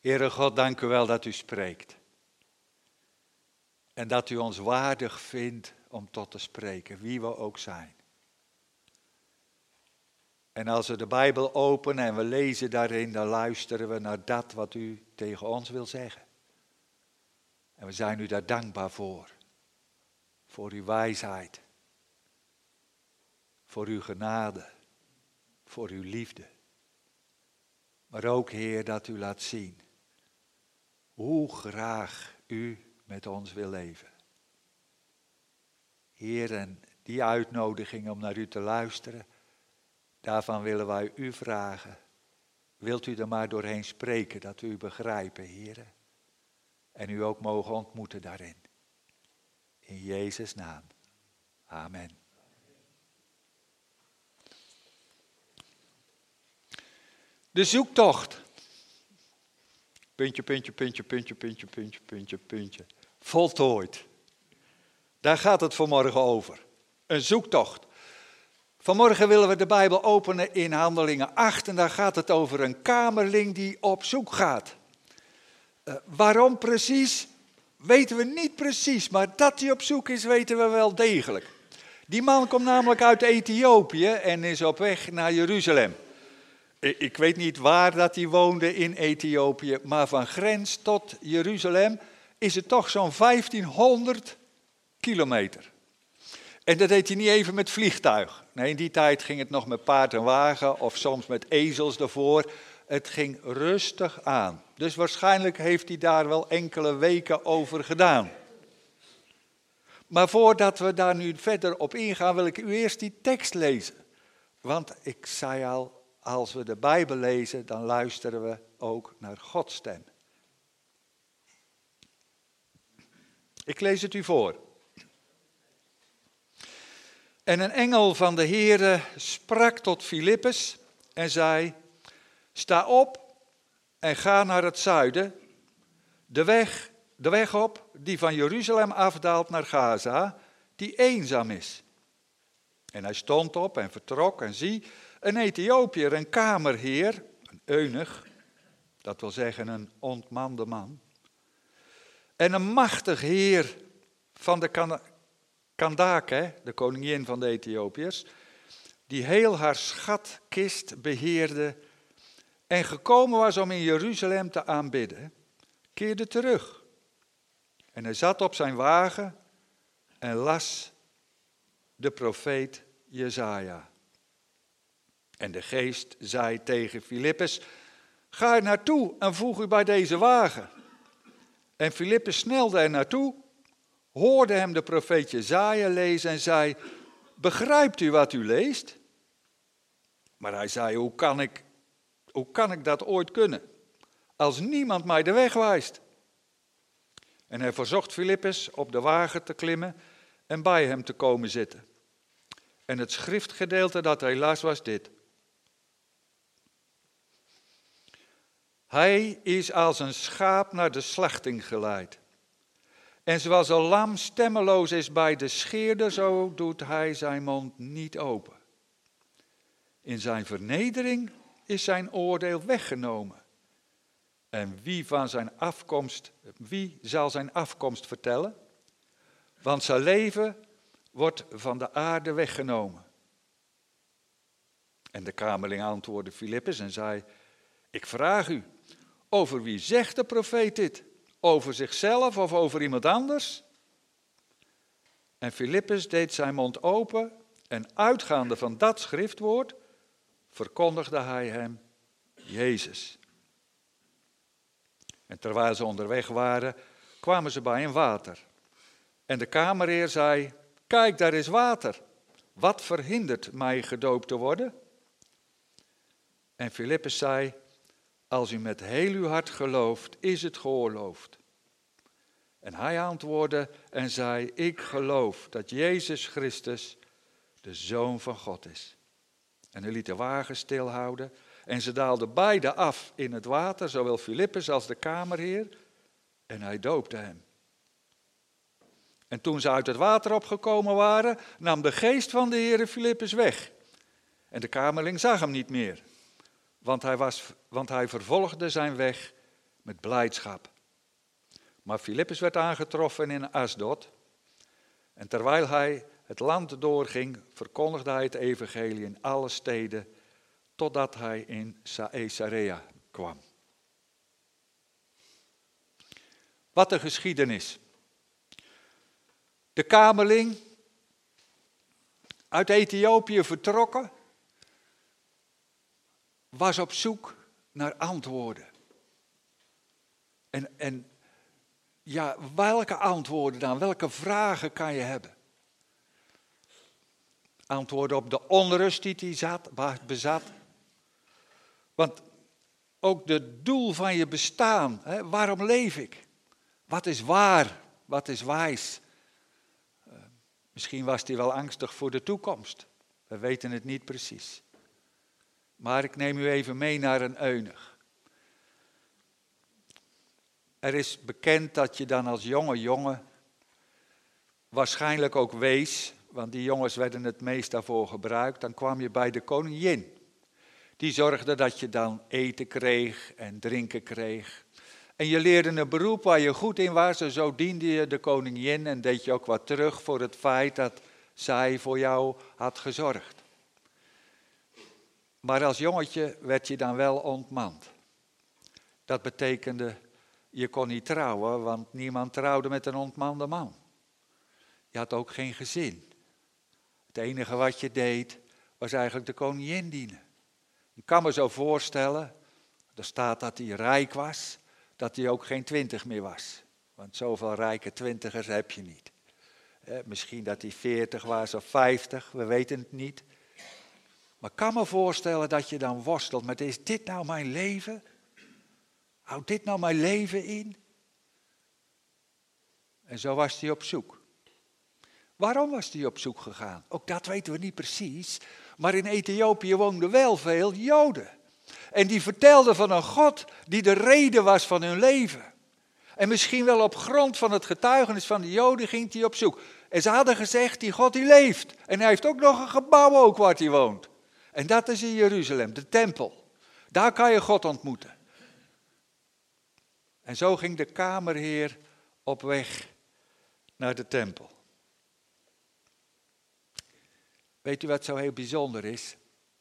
Heere God, dank u wel dat u spreekt. En dat u ons waardig vindt om tot te spreken, wie we ook zijn. En als we de Bijbel openen en we lezen daarin, dan luisteren we naar dat wat u tegen ons wil zeggen. En we zijn u daar dankbaar voor. Voor uw wijsheid. Voor uw genade. Voor uw liefde. Maar ook, Heer, dat u laat zien hoe graag u met ons wil leven. Heer, en die uitnodiging om naar u te luisteren, daarvan willen wij u vragen. Wilt u er maar doorheen spreken, dat we u begrijpen, Heer. En u ook mogen ontmoeten daarin. In Jezus' naam. Amen. De zoektocht. Puntje, puntje, puntje, puntje, puntje, puntje, puntje, puntje. Voltooid. Daar gaat het vanmorgen over. Een zoektocht. Vanmorgen willen we de Bijbel openen in Handelingen 8 en daar gaat het over een kamerling die op zoek gaat. Waarom precies, weten we niet precies, maar dat hij op zoek is, weten we wel degelijk. Die man komt namelijk uit Ethiopië en is op weg naar Jeruzalem. Ik weet niet waar dat hij woonde in Ethiopië, maar van grens tot Jeruzalem is het toch zo'n 1500 kilometer. En dat deed hij niet even met vliegtuig. Nee, in die tijd ging het nog met paard en wagen of soms met ezels ervoor. Het ging rustig aan. Dus waarschijnlijk heeft hij daar wel enkele weken over gedaan. Maar voordat we daar nu verder op ingaan, wil ik u eerst die tekst lezen. Want ik zei al, als we de Bijbel lezen, dan luisteren we ook naar Gods stem. Ik lees het u voor. En een engel van de Heere sprak tot Filippus en zei: sta op en ga naar het zuiden, de weg op die van Jeruzalem afdaalt naar Gaza, die eenzaam is. En hij stond op en vertrok en zie, een Ethiopiër, een kamerheer, een eunuch, dat wil zeggen een ontmande man, en een machtig heer van de Kandake, de koningin van de Ethiopiërs, die heel haar schatkist beheerde en gekomen was om in Jeruzalem te aanbidden, keerde terug. En hij zat op zijn wagen en las de profeet Jesaja. En de geest zei tegen Filippus: ga er naartoe en voeg u bij deze wagen. En Filippus snelde er naartoe, hoorde hem de profeet Jesaja lezen en zei: begrijpt u wat u leest? Maar hij zei: hoe kan ik dat ooit kunnen, als niemand mij de weg wijst? En hij verzocht Filippus op de wagen te klimmen en bij hem te komen zitten. En het schriftgedeelte dat hij las was dit: hij is als een schaap naar de slachting geleid. En zoals een lam stemmeloos is bij de scheerder, zo doet hij zijn mond niet open. In zijn vernedering is zijn oordeel weggenomen. En wie zal zijn afkomst vertellen? Want zijn leven wordt van de aarde weggenomen. En de kamerling antwoordde Filippus en zei: ik vraag u, over wie zegt de profeet dit? Over zichzelf of over iemand anders? En Filippus deed zijn mond open en uitgaande van dat schriftwoord verkondigde hij hem Jezus. En terwijl ze onderweg waren, kwamen ze bij een water. En de kamerheer zei: kijk, daar is water. Wat verhindert mij gedoopt te worden? En Filippus zei: als u met heel uw hart gelooft, is het geoorloofd. En hij antwoordde en zei: ik geloof dat Jezus Christus de Zoon van God is. En hij liet de wagen stilhouden en ze daalden beide af in het water, zowel Filippus als de kamerheer, en hij doopte hem. En toen ze uit het water opgekomen waren, nam de geest van de Heere Filippus weg. En de kamerling zag hem niet meer, want hij vervolgde zijn weg met blijdschap. Maar Filippus werd aangetroffen in Asdod. En terwijl hij het land doorging, verkondigde hij het evangelie in alle steden, totdat hij in Caesarea kwam. Wat een geschiedenis. De kamerling, uit Ethiopië vertrokken, was op zoek naar antwoorden. En ja, welke antwoorden dan? Welke vragen kan je hebben? Antwoorden op de onrust die hij bezat. Want ook het doel van je bestaan, hè, waarom leef ik? Wat is waar? Wat is wijs? Misschien was hij wel angstig voor de toekomst. We weten het niet precies. Maar ik neem u even mee naar een eunuch. Er is bekend dat je dan als jonge jongen, waarschijnlijk ook wees, want die jongens werden het meest daarvoor gebruikt, dan kwam je bij de koningin. Die zorgde dat je dan eten kreeg en drinken kreeg. En je leerde een beroep waar je goed in was en zo diende je de koningin en deed je ook wat terug voor het feit dat zij voor jou had gezorgd. Maar als jongetje werd je dan wel ontmand. Dat betekende, je kon niet trouwen, want niemand trouwde met een ontmande man. Je had ook geen gezin. Het enige wat je deed, was eigenlijk de koningin dienen. Ik kan me zo voorstellen, er staat dat hij rijk was, dat hij ook geen 20 meer was. Want zoveel rijke 20ers heb je niet. Misschien dat hij 40 was of 50, we weten het niet. Maar ik kan me voorstellen dat je dan worstelt met, is dit nou mijn leven? Houdt dit nou mijn leven in? En zo was hij op zoek. Waarom was hij op zoek gegaan? Ook dat weten we niet precies. Maar in Ethiopië woonden wel veel Joden. En die vertelden van een God die de reden was van hun leven. En misschien wel op grond van het getuigenis van de Joden ging hij op zoek. En ze hadden gezegd, die God die leeft. En hij heeft ook nog een gebouw ook waar hij woont. En dat is in Jeruzalem, de tempel. Daar kan je God ontmoeten. En zo ging de kamerheer op weg naar de tempel. Weet u wat zo heel bijzonder is?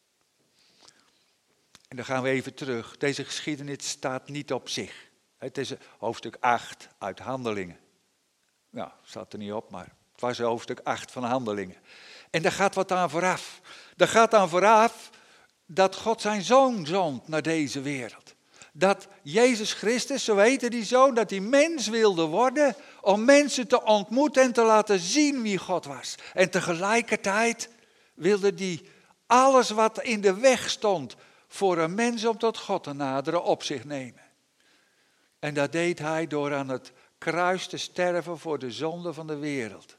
En dan gaan we even terug. Deze geschiedenis staat niet op zich. Het is hoofdstuk 8 uit Handelingen. Nou, staat er niet op, maar het was hoofdstuk 8 van Handelingen. En daar gaat wat aan vooraf. Daar gaat aan vooraf dat God zijn zoon zond naar deze wereld. Dat Jezus Christus, zo heette die zoon, dat hij mens wilde worden om mensen te ontmoeten en te laten zien wie God was. En tegelijkertijd wilde hij alles wat in de weg stond voor een mens om tot God te naderen op zich nemen. En dat deed hij door aan het kruis te sterven voor de zonde van de wereld.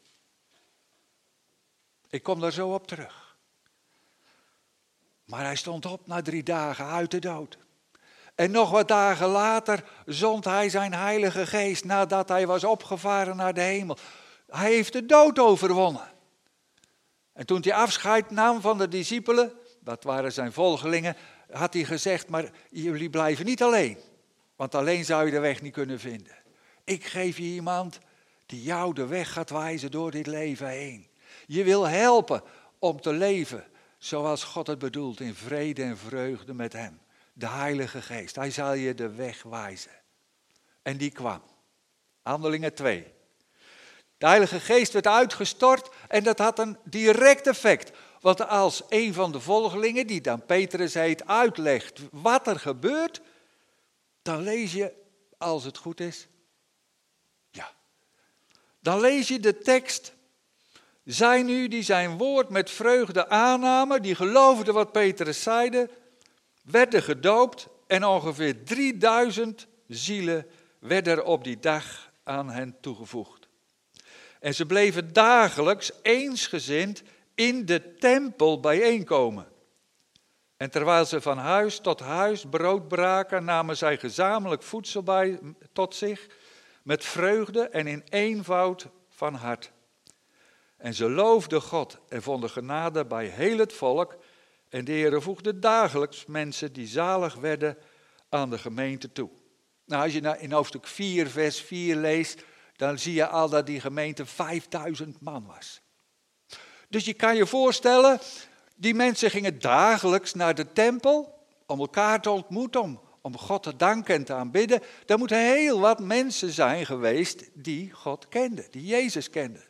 Ik kom daar zo op terug. Maar hij stond op na 3 dagen uit de dood. En nog wat dagen later zond hij zijn Heilige Geest nadat hij was opgevaren naar de hemel. Hij heeft de dood overwonnen. En toen hij afscheid nam van de discipelen, dat waren zijn volgelingen, had hij gezegd, maar jullie blijven niet alleen. Want alleen zou je de weg niet kunnen vinden. Ik geef je iemand die jou de weg gaat wijzen door dit leven heen. Je wil helpen om te leven zoals God het bedoelt, in vrede en vreugde met hem. De Heilige Geest, hij zal je de weg wijzen. En die kwam. Handelingen 2. De Heilige Geest werd uitgestort en dat had een direct effect. Want als een van de volgelingen, die dan Petrus heet, uitlegt wat er gebeurt, dan lees je, als het goed is, ja. Dan lees je de tekst. Zij nu die zijn woord met vreugde aannamen, die geloofden wat Petrus zeide, werden gedoopt en ongeveer 3000 zielen werden er op die dag aan hen toegevoegd. En ze bleven dagelijks eensgezind in de tempel bijeenkomen. En terwijl ze van huis tot huis brood braken, namen zij gezamenlijk voedsel bij tot zich, met vreugde en in eenvoud van hart. En ze loofden God en vonden genade bij heel het volk. En de Heere voegde dagelijks mensen die zalig werden aan de gemeente toe. Nou, als je in hoofdstuk 4, vers 4 leest, dan zie je al dat die gemeente 5000 man was. Dus je kan je voorstellen, die mensen gingen dagelijks naar de tempel om elkaar te ontmoeten, om God te danken en te aanbidden. Er moeten heel wat mensen zijn geweest die God kenden, die Jezus kenden.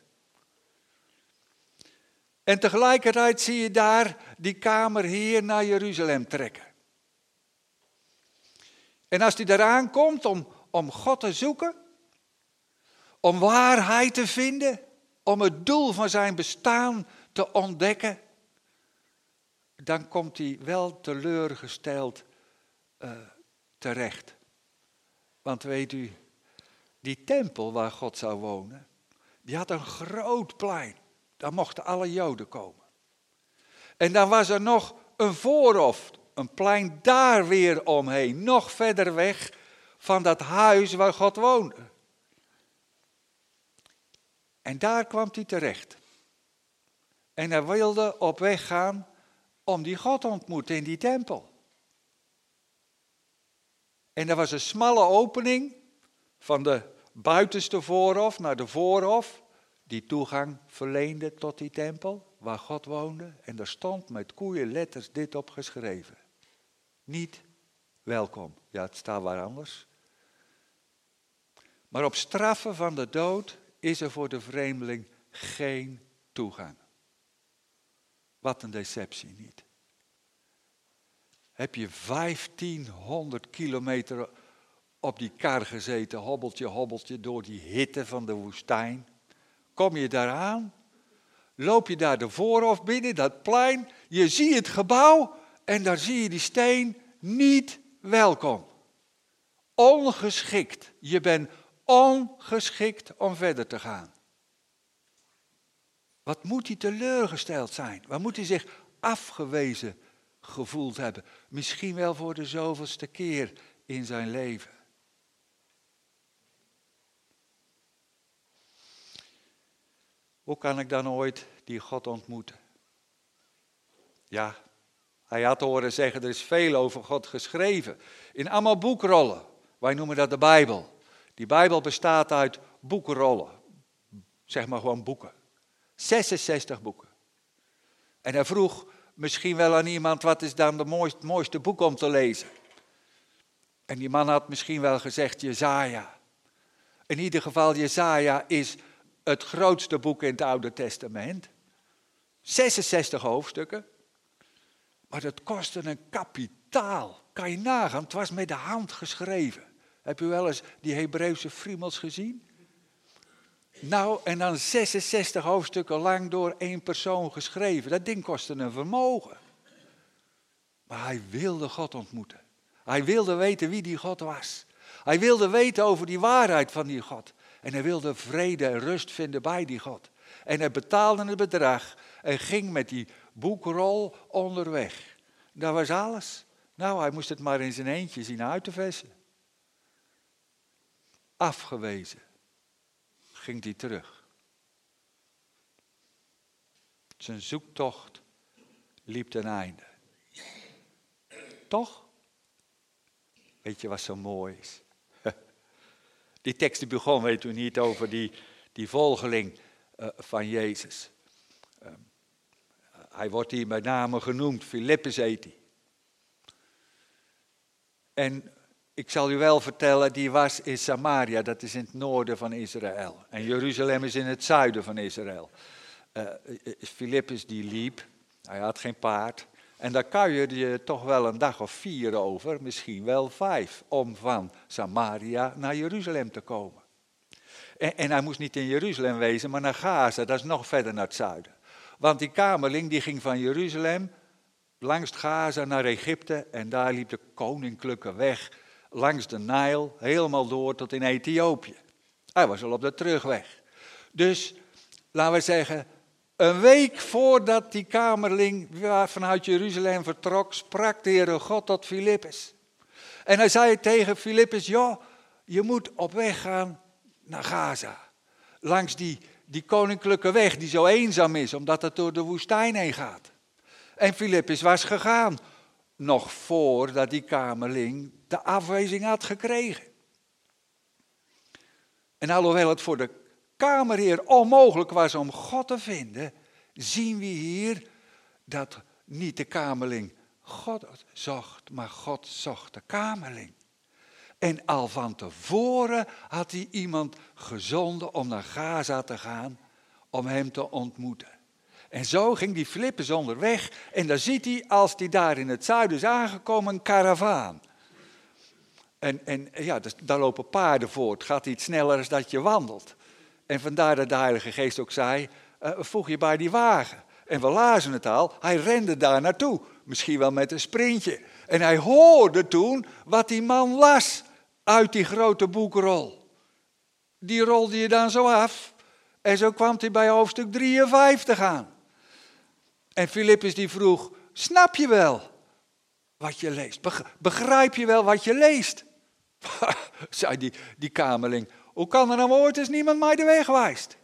En tegelijkertijd zie je daar die kamerheer naar Jeruzalem trekken. En als hij eraan komt om God te zoeken, om waarheid te vinden, om het doel van zijn bestaan te ontdekken, dan komt hij wel teleurgesteld terecht. Want weet u, die tempel waar God zou wonen, die had een groot plein. Daar mochten alle Joden komen. En dan was er nog een voorhof, een plein daar weer omheen, nog verder weg van dat huis waar God woonde. En daar kwam hij terecht. En hij wilde op weg gaan om die God te ontmoeten in die tempel. En er was een smalle opening van de buitenste voorhof naar de voorhof, die toegang verleende tot die tempel waar God woonde. En daar stond met koeienletters dit op geschreven. Niet welkom. Ja, het staat waar anders. Maar op straffe van de dood is er voor de vreemdeling geen toegang. Wat een deceptie niet. Heb je 1500 kilometer op die kar gezeten, hobbeltje door die hitte van de woestijn. Kom je daar aan, loop je daar de voorhof binnen, dat plein, je ziet het gebouw en daar zie je die steen, niet welkom. Ongeschikt, je bent ongeschikt om verder te gaan. Wat moet hij teleurgesteld zijn? Wat moet hij zich afgewezen gevoeld hebben? Misschien wel voor de zoveelste keer in zijn leven. Hoe kan ik dan ooit die God ontmoeten? Ja, hij had horen zeggen, er is veel over God geschreven. In allemaal boekrollen. Wij noemen dat de Bijbel. Die Bijbel bestaat uit boekenrollen. Zeg maar gewoon boeken. 66 boeken. En hij vroeg misschien wel aan iemand, wat is dan de mooiste boek om te lezen? En die man had misschien wel gezegd, Jesaja. In ieder geval, Jesaja is het grootste boek in het Oude Testament. 66 hoofdstukken. Maar dat kostte een kapitaal. Kan je nagaan, het was met de hand geschreven. Heb u wel eens die Hebreeuwse friemels gezien? Nou, en dan 66 hoofdstukken lang door één persoon geschreven. Dat ding kostte een vermogen. Maar hij wilde God ontmoeten. Hij wilde weten wie die God was. Hij wilde weten over die waarheid van die God. En hij wilde vrede en rust vinden bij die God. En hij betaalde het bedrag en ging met die boekrol onderweg. Dat was alles. Nou, hij moest het maar in zijn eentje zien uit te vissen. Afgewezen ging hij terug. Zijn zoektocht liep ten einde. Toch? Weet je wat zo mooi is? Die tekst die begon, weet u niet, over die volgeling van Jezus. Hij wordt hier met name genoemd, Filippus heet hij. En ik zal u wel vertellen, die was in Samaria, dat is in het noorden van Israël. En Jeruzalem is in het zuiden van Israël. Filippus die liep, hij had geen paard. En daar kuierde je toch wel een dag of 4 over, misschien wel 5, om van Samaria naar Jeruzalem te komen. En hij moest niet in Jeruzalem wezen, maar naar Gaza, dat is nog verder naar het zuiden. Want die kamerling die ging van Jeruzalem langs Gaza naar Egypte en daar liep de koninklijke weg langs de Nijl helemaal door tot in Ethiopië. Hij was al op de terugweg. Dus, laten we zeggen, een week voordat die kamerling vanuit Jeruzalem vertrok, sprak de Heere God tot Filippus. En hij zei tegen Filippus, joh, je moet op weg gaan naar Gaza. Langs die koninklijke weg die zo eenzaam is, omdat het door de woestijn heen gaat. En Filippus was gegaan, nog voordat die kamerling de afwijzing had gekregen. En alhoewel het voor de kamerheer onmogelijk was om God te vinden, zien we hier dat niet de kamerling God zocht, maar God zocht de kamerling. En al van tevoren had hij iemand gezonden om naar Gaza te gaan, om hem te ontmoeten. En zo ging die Filippus onderweg en dan ziet hij, als hij daar in het zuiden is aangekomen, een karavaan. En ja, dus daar lopen paarden voor. Het gaat iets sneller dan dat je wandelt. En vandaar dat de Heilige Geest ook zei, voeg je bij die wagen. En we lazen het al, hij rende daar naartoe. Misschien wel met een sprintje. En hij hoorde toen wat die man las uit die grote boekrol. Die rolde je dan zo af. En zo kwam hij bij hoofdstuk 53 aan. En Filippus die vroeg, snap je wel wat je leest? Begrijp je wel wat je leest? Zei die kamerling, hoe kan er nou ooit eens niemand mij de weg wijst?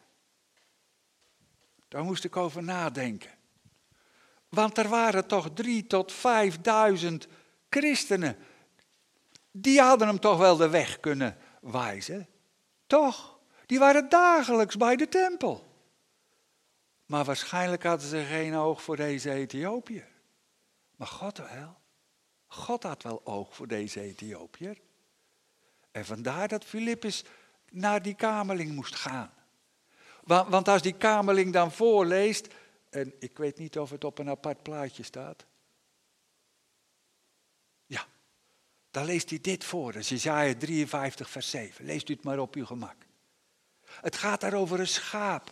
Daar moest ik over nadenken. Want er waren toch 3.000 tot 5.000 christenen. Die hadden hem toch wel de weg kunnen wijzen? Toch? Die waren dagelijks bij de tempel. Maar waarschijnlijk hadden ze geen oog voor deze Ethiopiër. Maar God wel. God had wel oog voor deze Ethiopiër. En vandaar dat Filippus naar die kamerling moest gaan. Want als die kamerling dan voorleest, en ik weet niet of het op een apart plaatje staat. Ja, dan leest hij dit voor. Dat is Jesaja 53 vers 7. Leest u het maar op uw gemak. Het gaat daar over een schaap.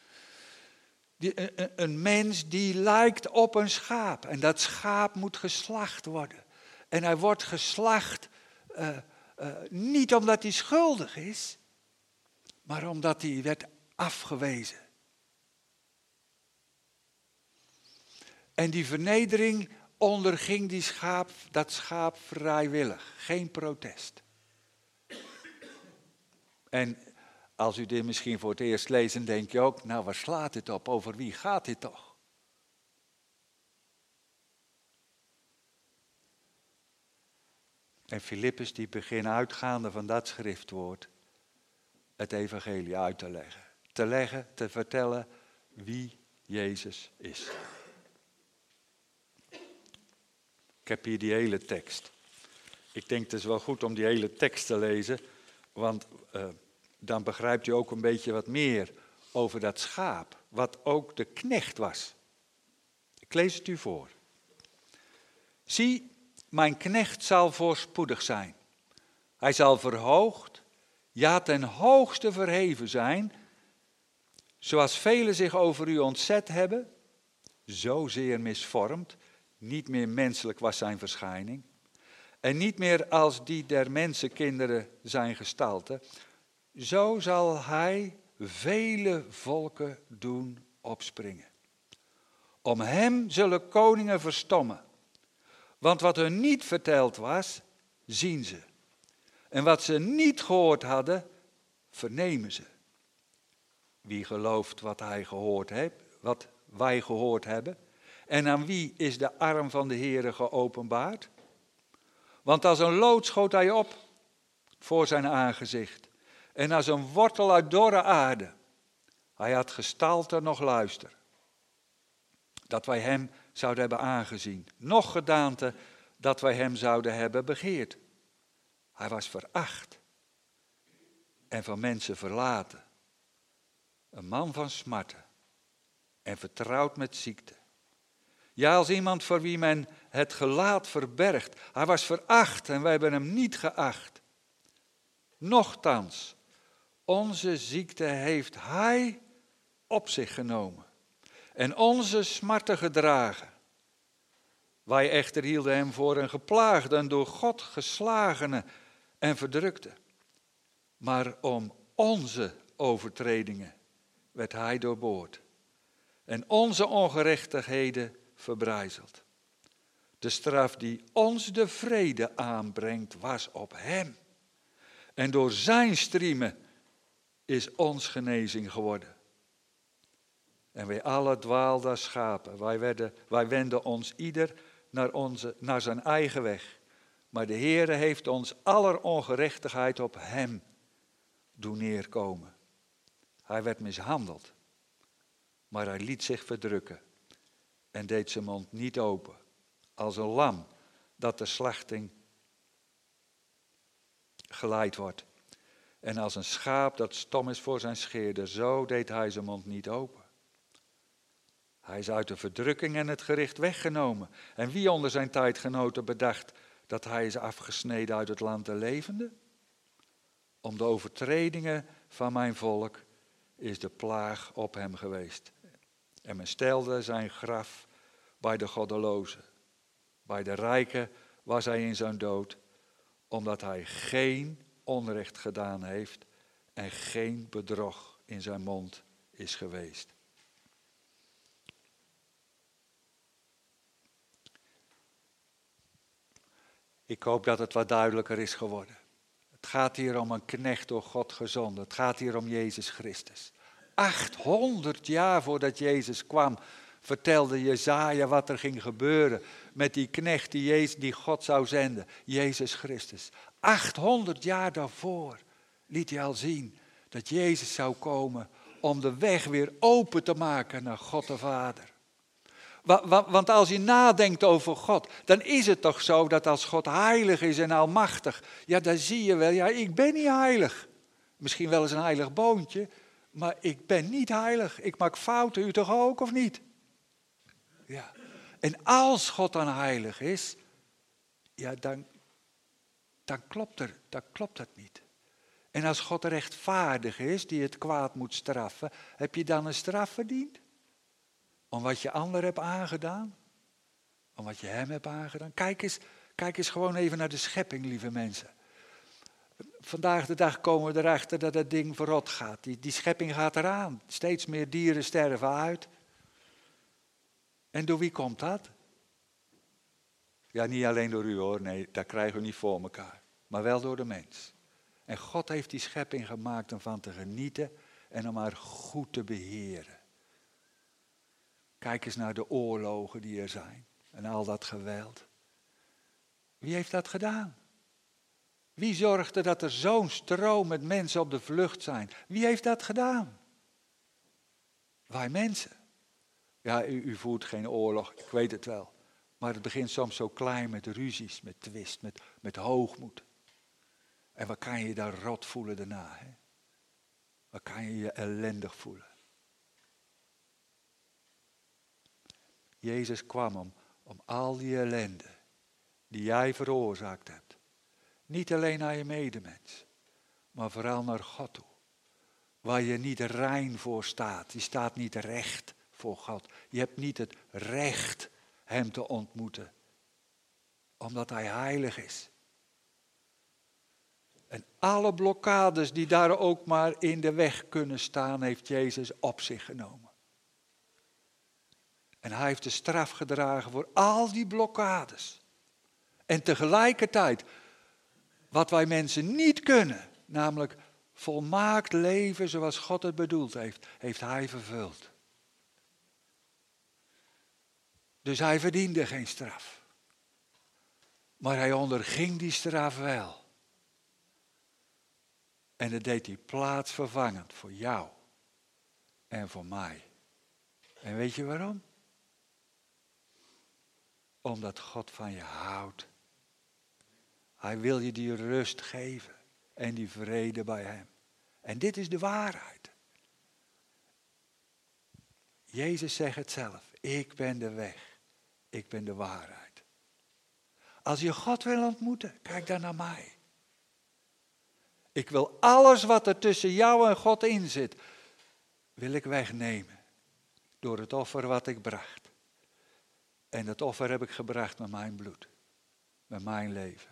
Een mens die lijkt op een schaap. En dat schaap moet geslacht worden. En hij wordt geslacht niet omdat hij schuldig is, maar omdat hij werd afgewezen. En die vernedering onderging dat schaap vrijwillig. Geen protest. En als u dit misschien voor het eerst leest, dan denk je ook, nou waar slaat dit op? Over wie gaat dit toch? En Filippus die begint uitgaande van dat schriftwoord het evangelie uit te leggen. Te vertellen wie Jezus is. Ik heb hier die hele tekst. Ik denk het is wel goed om die hele tekst te lezen, want dan begrijpt u ook een beetje wat meer over dat schaap, wat ook de knecht was. Ik lees het u voor. Zie, mijn knecht zal voorspoedig zijn. Hij zal verhoogd, ja ten hoogste verheven zijn. Zoals velen zich over u ontzet hebben, zozeer misvormd, niet meer menselijk was zijn verschijning. En niet meer als die der mensenkinderen zijn gestalte. Zo zal hij vele volken doen opspringen. Om hem zullen koningen verstommen. Want wat hun niet verteld was, zien ze. En wat ze niet gehoord hadden, vernemen ze. Wie gelooft wat wij gehoord hebben? En aan wie is de arm van de Heere geopenbaard? Want als een lood schoot hij op voor zijn aangezicht. En als een wortel uit dorre aarde. Hij had gestalte nog luister. Dat wij hem zouden hebben aangezien. Nog gedaante dat wij hem zouden hebben begeerd. Hij was veracht. En van mensen verlaten. Een man van smarten. En vertrouwd met ziekte. Ja, als iemand voor wie men het gelaat verbergt. Hij was veracht en wij hebben hem niet geacht. Nochtans, onze ziekte heeft hij op zich genomen. En onze smarten gedragen. Wij echter hielden hem voor een geplaagde en door God geslagene en verdrukte. Maar om onze overtredingen werd hij doorboord. En onze ongerechtigheden verbrijzeld. De straf die ons de vrede aanbrengt was op hem. En door zijn striemen is ons genezing geworden. En wij alle dwaalden als schapen. Wij wenden ons ieder naar zijn eigen weg. Maar de Heere heeft ons aller ongerechtigheid op hem doen neerkomen. Hij werd mishandeld, maar hij liet zich verdrukken en deed zijn mond niet open. Als een lam dat de slachting geleid wordt. En als een schaap dat stom is voor zijn scheerder, zo deed hij zijn mond niet open. Hij is uit de verdrukking en het gericht weggenomen. En wie onder zijn tijdgenoten bedacht dat hij is afgesneden uit het land der levenden? Om de overtredingen van mijn volk is de plaag op hem geweest. En men stelde zijn graf bij de goddelozen. Bij de rijken was hij in zijn dood, omdat hij geen onrecht gedaan heeft en geen bedrog in zijn mond is geweest. Ik hoop dat het wat duidelijker is geworden. Het gaat hier om een knecht door God gezonden. Het gaat hier om Jezus Christus. 800 jaar voordat Jezus kwam, vertelde Jesaja wat er ging gebeuren met die knecht die God zou zenden. Jezus Christus. 800 jaar daarvoor liet hij al zien dat Jezus zou komen om de weg weer open te maken naar God de Vader. Want als je nadenkt over God, dan is het toch zo dat als God heilig is en almachtig, ja, dan zie je wel, ja, ik ben niet heilig. Misschien wel eens een heilig boontje, maar ik ben niet heilig. Ik maak fouten, u toch ook, of niet? Ja. En als God dan heilig is, ja, dan klopt het niet. En als God rechtvaardig is, die het kwaad moet straffen, heb je dan een straf verdiend? Om wat je ander hebt aangedaan? Om wat je hem hebt aangedaan? Kijk eens gewoon even naar de schepping, lieve mensen. Vandaag de dag komen we erachter dat het ding verrot gaat. Die schepping gaat eraan. Steeds meer dieren sterven uit. En door wie komt dat? Ja, niet alleen door u hoor. Nee, dat krijgen we niet voor elkaar. Maar wel door de mens. En God heeft die schepping gemaakt om van te genieten en om haar goed te beheren. Kijk eens naar de oorlogen die er zijn en al dat geweld. Wie heeft dat gedaan? Wie zorgde dat er zo'n stroom met mensen op de vlucht zijn? Wie heeft dat gedaan? Wij mensen. Ja, u voert geen oorlog, ik weet het wel. Maar het begint soms zo klein met ruzies, met twist, met hoogmoed. En wat kan je daar rot voelen daarna? Hè? Wat kan je je ellendig voelen? Jezus kwam om al die ellende die jij veroorzaakt hebt. Niet alleen naar je medemens, maar vooral naar God toe. Waar je niet rein voor staat. Je staat niet recht voor God. Je hebt niet het recht hem te ontmoeten. Omdat hij heilig is. En alle blokkades die daar ook maar in de weg kunnen staan, heeft Jezus op zich genomen. En hij heeft de straf gedragen voor al die blokkades. En tegelijkertijd, wat wij mensen niet kunnen, namelijk volmaakt leven zoals God het bedoeld heeft, heeft hij vervuld. Dus hij verdiende geen straf. Maar hij onderging die straf wel. En dat deed hij plaatsvervangend voor jou en voor mij. En weet je waarom? Omdat God van je houdt. Hij wil je die rust geven en die vrede bij hem. En dit is de waarheid. Jezus zegt het zelf. Ik ben de weg. Ik ben de waarheid. Als je God wil ontmoeten, kijk dan naar mij. Ik wil alles wat er tussen jou en God in zit, wil ik wegnemen. Door het offer wat ik bracht. En dat offer heb ik gebracht met mijn bloed. Met mijn leven.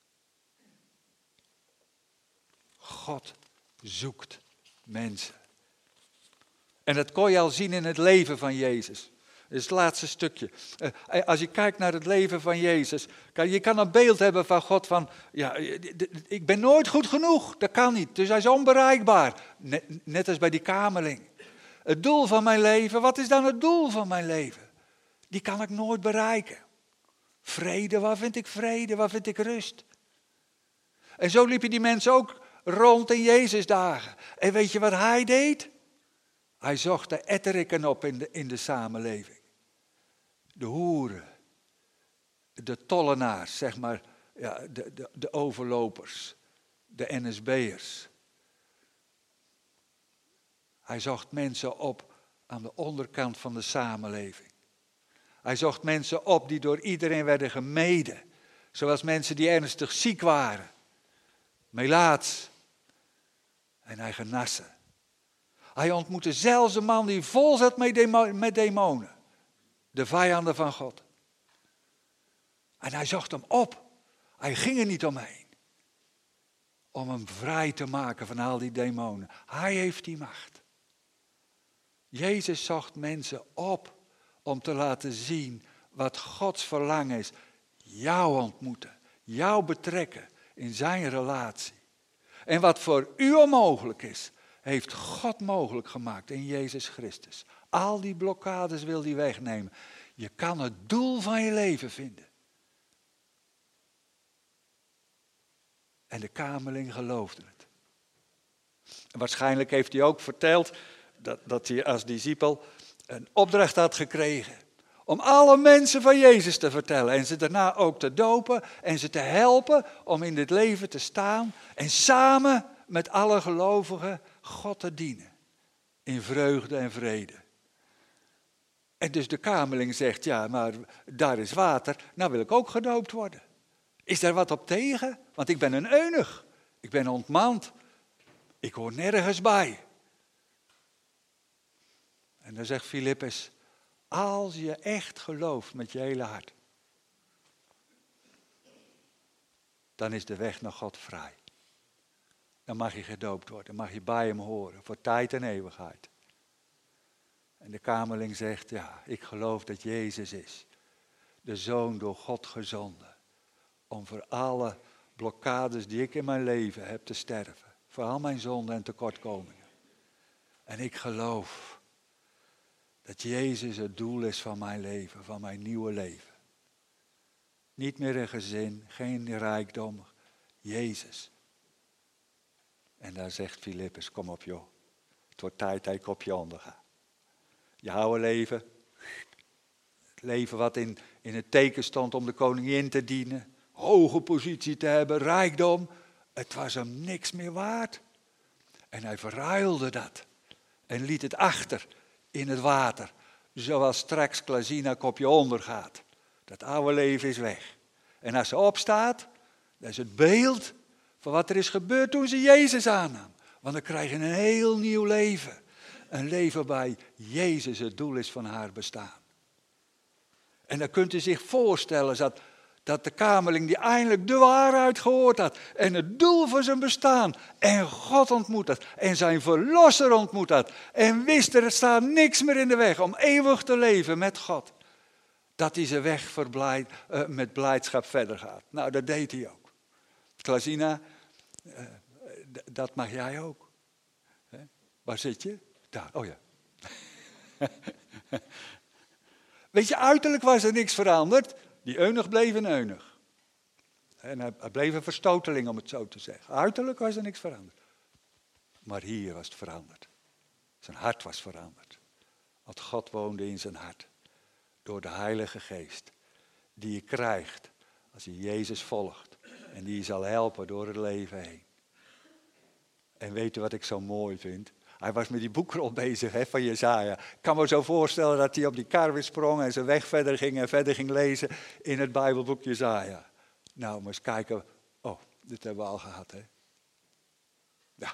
God zoekt mensen. En dat kon je al zien in het leven van Jezus. Dat is het laatste stukje. Als je kijkt naar het leven van Jezus. Kijk, je kan een beeld hebben van God van, ja, ik ben nooit goed genoeg. Dat kan niet. Dus hij is onbereikbaar. Net als bij die kamerling. Het doel van mijn leven, wat is dan het doel van mijn leven? Die kan ik nooit bereiken. Vrede, waar vind ik vrede? Waar vind ik rust? En zo liepen die mensen ook rond in Jezus dagen. En weet je wat hij deed? Hij zocht de etterikken op in de samenleving. De hoeren, de tollenaars, zeg maar, ja, de overlopers, de NSB'ers. Hij zocht mensen op aan de onderkant van de samenleving. Hij zocht mensen op die door iedereen werden gemeden. Zoals mensen die ernstig ziek waren. Melaats. En hij genas ze. Hij ontmoette zelfs een man die vol zat met demonen. De vijanden van God. En hij zocht hem op. Hij ging er niet omheen. Om hem vrij te maken van al die demonen. Hij heeft die macht. Jezus zocht mensen op om te laten zien wat Gods verlangen is. Jou ontmoeten, jou betrekken in zijn relatie. En wat voor u onmogelijk is, heeft God mogelijk gemaakt in Jezus Christus. Al die blokkades wil hij wegnemen. Je kan het doel van je leven vinden. En de kamerling geloofde het. En waarschijnlijk heeft hij ook verteld dat hij als discipel een opdracht had gekregen. Om alle mensen van Jezus te vertellen. En ze daarna ook te dopen. En ze te helpen om in dit leven te staan. En samen met alle gelovigen God te dienen. In vreugde en vrede. En dus de kamerling zegt, ja, maar daar is water. Nou wil ik ook gedoopt worden. Is daar wat op tegen? Want ik ben een eunuch. Ik ben ontmand. Ik hoor nergens bij. En dan zegt Filippus, als je echt gelooft met je hele hart, dan is de weg naar God vrij. Dan mag je gedoopt worden, dan mag je bij hem horen, voor tijd en eeuwigheid. En de kamerling zegt, ja, ik geloof dat Jezus is, de Zoon door God gezonden, om voor alle blokkades die ik in mijn leven heb te sterven, voor al mijn zonden en tekortkomingen. En ik geloof dat Jezus het doel is van mijn leven, van mijn nieuwe leven. Niet meer een gezin, geen rijkdom, Jezus. En dan zegt Filippus, kom op joh, het wordt tijd dat ik op je onderga. Je oude leven, het leven wat in het teken stond om de koningin te dienen, hoge positie te hebben, rijkdom, het was hem niks meer waard. En hij verruilde dat en liet het achter in het water. Zoals straks Klazina kopje ondergaat. Dat oude leven is weg. En als ze opstaat, dat is het beeld van wat er is gebeurd toen ze Jezus aannam. Want dan krijg je een heel nieuw leven. Een leven bij Jezus het doel is van haar bestaan. En dan kunt u zich voorstellen dat de kamerling die eindelijk de waarheid gehoord had. En het doel van zijn bestaan. En God ontmoet had. En zijn verlosser ontmoet had. En wist er staat niks meer in de weg om eeuwig te leven met God. Dat hij zijn weg met blijdschap verder gaat. Nou, dat deed hij ook. Klazina, dat mag jij ook. Waar zit je? Daar, oh ja. Weet je, uiterlijk was er niks veranderd. Die eunuch bleef een eunuch. En hij bleef een verstoteling, om het zo te zeggen. Uiterlijk was er niks veranderd. Maar hier was het veranderd. Zijn hart was veranderd. Want God woonde in zijn hart. Door de Heilige Geest. Die je krijgt als je Jezus volgt. En die je zal helpen door het leven heen. En weet je wat ik zo mooi vind? Hij was met die boekrol bezig van Jesaja. Ik kan me zo voorstellen dat hij op die kar weer sprong en zijn weg verder ging en verder ging lezen in het Bijbelboek Jesaja. Nou, maar eens kijken. Oh, dit hebben we al gehad, hè? Ja.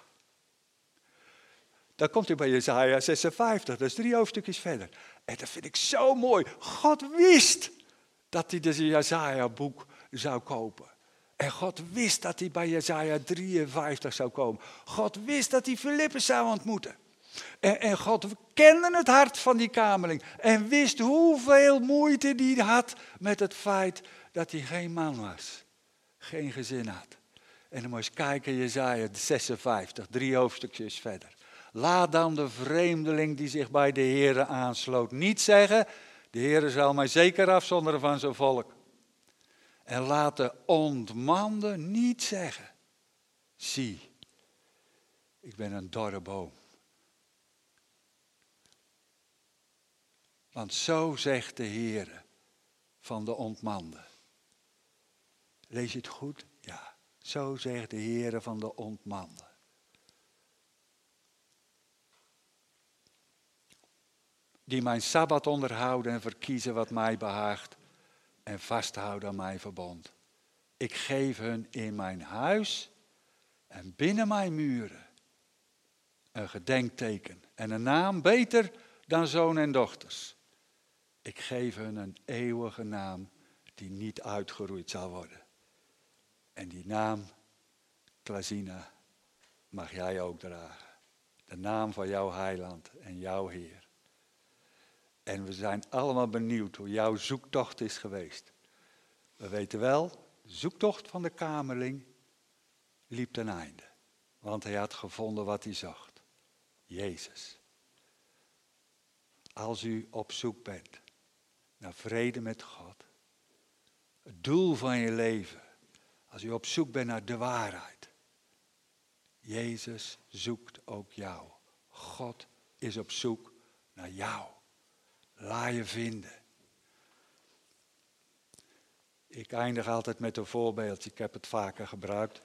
Dan komt hij bij Jesaja 56, dat is 3 hoofdstukjes verder. En dat vind ik zo mooi. God wist dat hij de Jesaja-boek zou kopen. En God wist dat hij bij Jesaja 53 zou komen. God wist dat hij Filippus zou ontmoeten. En God kende het hart van die kamerling. En wist hoeveel moeite hij had met het feit dat hij geen man was. Geen gezin had. En dan moet je kijken, Jesaja 56, 3 hoofdstukjes verder. Laat dan de vreemdeling die zich bij de Heere aansloot niet zeggen, de Heere zal mij zeker afzonderen van zijn volk. En laat de ontmande niet zeggen, zie, ik ben een dorre boom. Want zo zegt de Heere van de ontmande. Lees je het goed? Ja, zo zegt de Heere van de ontmande. Die mijn Sabbat onderhouden en verkiezen wat mij behaagt en vasthouden aan mijn verbond. Ik geef hun in mijn huis en binnen mijn muren een gedenkteken en een naam beter dan zoon en dochters. Ik geef hun een eeuwige naam die niet uitgeroeid zal worden. En die naam, Klazina, mag jij ook dragen. De naam van jouw heiland en jouw Heer. En we zijn allemaal benieuwd hoe jouw zoektocht is geweest. We weten wel, de zoektocht van de kamerling liep ten einde. Want hij had gevonden wat hij zocht. Jezus. Als u op zoek bent naar vrede met God. Het doel van je leven. Als u op zoek bent naar de waarheid. Jezus zoekt ook jou. God is op zoek naar jou. Laat je vinden. Ik eindig altijd met een voorbeeldje. Ik heb het vaker gebruikt.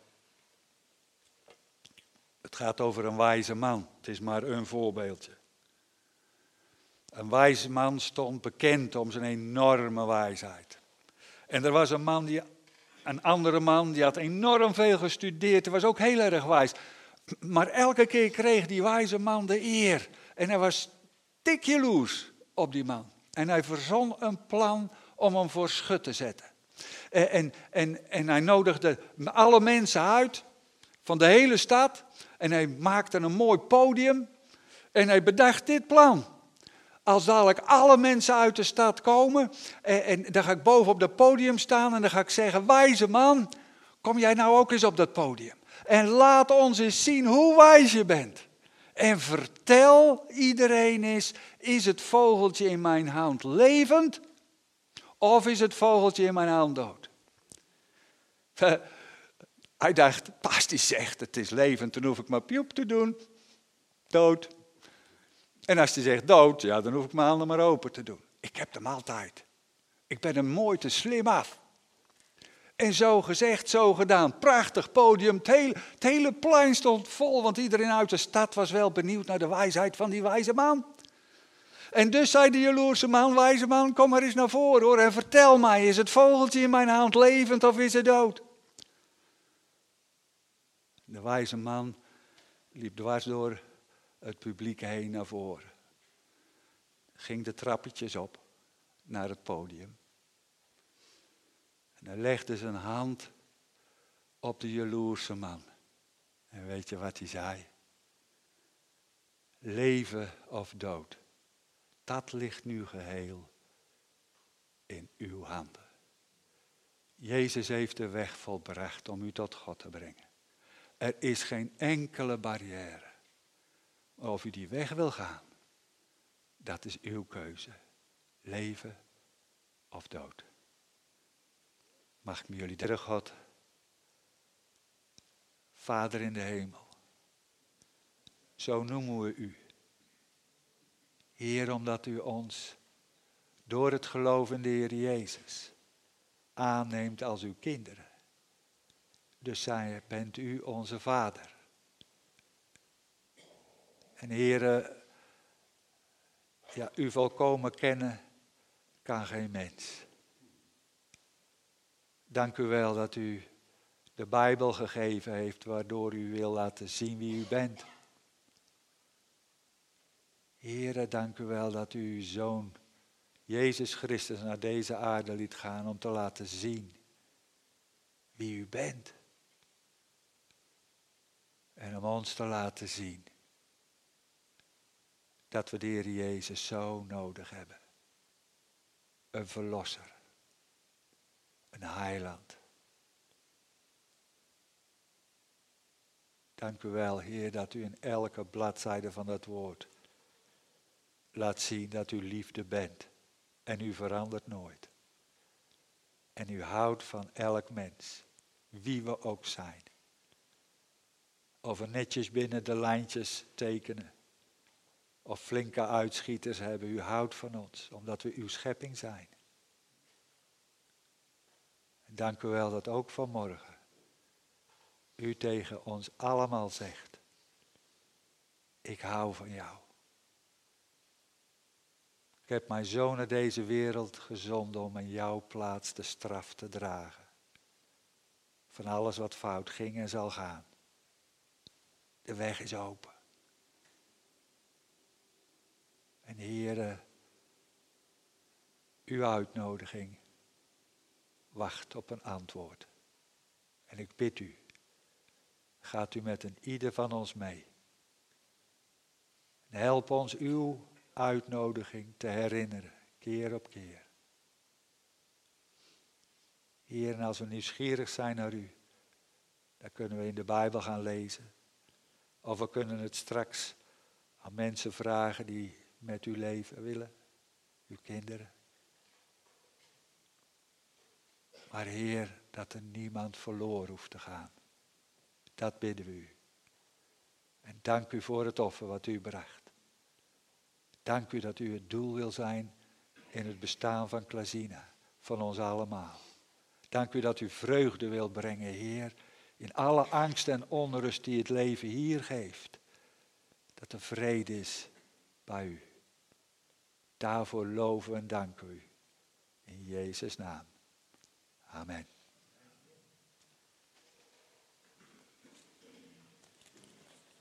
Het gaat over een wijze man. Het is maar een voorbeeldje. Een wijze man stond bekend om zijn enorme wijsheid. En er was een andere man die had enorm veel gestudeerd. Hij was ook heel erg wijs. Maar elke keer kreeg die wijze man de eer. En hij was dik jaloers op die man. En hij verzon een plan om hem voor schut te zetten. En hij nodigde alle mensen uit van de hele stad. En hij maakte een mooi podium. En hij bedacht dit plan. Als dadelijk alle mensen uit de stad komen. En dan ga ik boven op dat podium staan. En dan ga ik zeggen, wijze man, kom jij nou ook eens op dat podium. En laat ons eens zien hoe wijs je bent. En vertel iedereen eens, is het vogeltje in mijn hand levend? Of is het vogeltje in mijn hand dood? Hij dacht, als die zegt het is levend, dan hoef ik maar piep te doen. Dood. En als hij zegt dood, ja, dan hoef ik mijn handen maar open te doen. Ik heb hem altijd. Ik ben hem mooi te slim af. En zo gezegd, zo gedaan. Prachtig podium. Het hele plein stond vol, want iedereen uit de stad was wel benieuwd naar de wijsheid van die wijze man. En dus zei de jaloerse man, wijze man, kom maar eens naar voren hoor. En vertel mij, is het vogeltje in mijn hand levend of is het dood? De wijze man liep dwars door het publiek heen naar voren. Ging de trappetjes op naar het podium. En hij legde zijn hand op de jaloerse man. En weet je wat hij zei? Leven of dood, dat ligt nu geheel in uw handen. Jezus heeft de weg volbracht om u tot God te brengen. Er is geen enkele barrière. Of u die weg wil gaan, dat is uw keuze. Leven of dood. Mag ik met jullie terug, God, Vader in de hemel. Zo noemen we u. Heer, omdat u ons door het geloof in de Heer Jezus aanneemt als uw kinderen. Dus bent u onze Vader. En Heer, ja, u volkomen kennen kan geen mens. Dank u wel dat u de Bijbel gegeven heeft, waardoor u wil laten zien wie u bent. Heere, dank u wel dat u uw Zoon, Jezus Christus, naar deze aarde liet gaan om te laten zien wie u bent. En om ons te laten zien dat we de Heer Jezus zo nodig hebben. Een verlosser. Een heiland. Dank u wel, Heer, dat u in elke bladzijde van dat woord laat zien dat u liefde bent. En u verandert nooit. En u houdt van elk mens, wie we ook zijn. Of we netjes binnen de lijntjes tekenen. Of flinke uitschieters hebben. U houdt van ons, omdat we uw schepping zijn. En dank u wel dat ook vanmorgen u tegen ons allemaal zegt. Ik hou van jou. Ik heb mijn zoon naar deze wereld gezonden om in jouw plaats de straf te dragen. Van alles wat fout ging en zal gaan. De weg is open. En Heere, uw uitnodiging wacht op een antwoord. En ik bid u, gaat u met een ieder van ons mee. En help ons uw uitnodiging te herinneren, keer op keer. Heer, en als we nieuwsgierig zijn naar u, dan kunnen we in de Bijbel gaan lezen. Of we kunnen het straks aan mensen vragen die met u leven willen, uw kinderen. Maar Heer, dat er niemand verloren hoeft te gaan. Dat bidden we u. En dank u voor het offer wat u bracht. Dank u dat u het doel wil zijn in het bestaan van Klazina, van ons allemaal. Dank u dat u vreugde wilt brengen, Heer, in alle angst en onrust die het leven hier geeft. Dat er vrede is bij u. Daarvoor loven en danken u. In Jezus' naam. Amen.